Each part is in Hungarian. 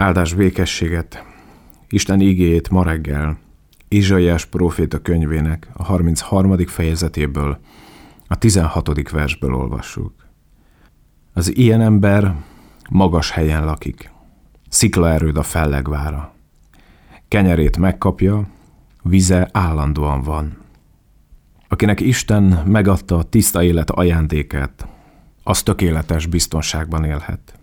Áldás békességet, Isten igéjét ma reggel Ézsaiás próféta könyvének a 33. fejezetéből, a 16. versből olvassuk. Az ilyen ember magas helyen lakik, sziklaerőd a fellegvára. Kenyerét megkapja, vize állandóan van. Akinek Isten megadta a tiszta élet ajándékát, az tökéletes biztonságban élhet.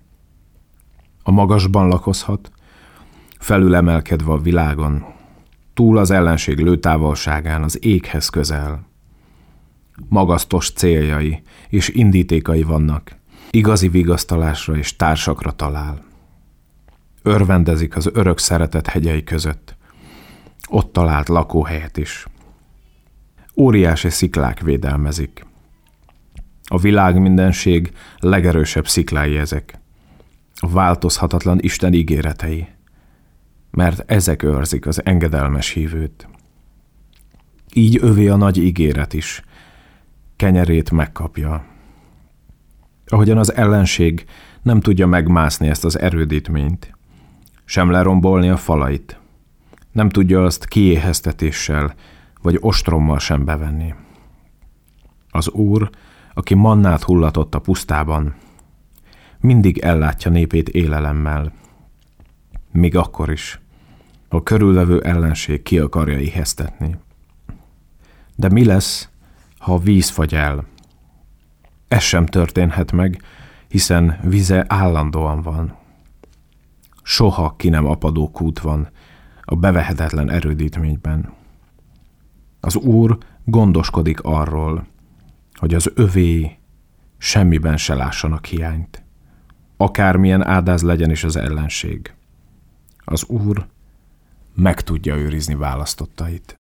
A magasban lakozhat, felülemelkedve a világon, túl az ellenség lőtávolságán, az éghez közel. Magasztos céljai és indítékai vannak, igazi vigasztalásra és társakra talál. Örvendezik az örök szeretet hegyei között, ott talált lakóhelyet is. Óriási sziklák védelmezik. A világmindenség legerősebb sziklái ezek, a változhatatlan Isten ígéretei, mert ezek őrzik az engedelmes hívőt. Így övé a nagy ígéret is, kenyerét megkapja. Ahogyan az ellenség nem tudja megmászni ezt az erődítményt, sem lerombolni a falait, nem tudja azt kiéheztetéssel vagy ostrommal sem bevenni. Az Úr, aki mannát hullatott a pusztában, mindig ellátja népét élelemmel, még akkor is, ha a körülvevő ellenség ki akarja éheztetni. De mi lesz, ha a víz fagy el? Ez sem történhet meg, hiszen vize állandóan van. Soha ki nem apadó kút van a bevehetetlen erődítményben. Az Úr gondoskodik arról, hogy az övéi semmiben se lássanak hiányt. Akármilyen áldáz legyen is az ellenség. Az Úr meg tudja őrizni választottait.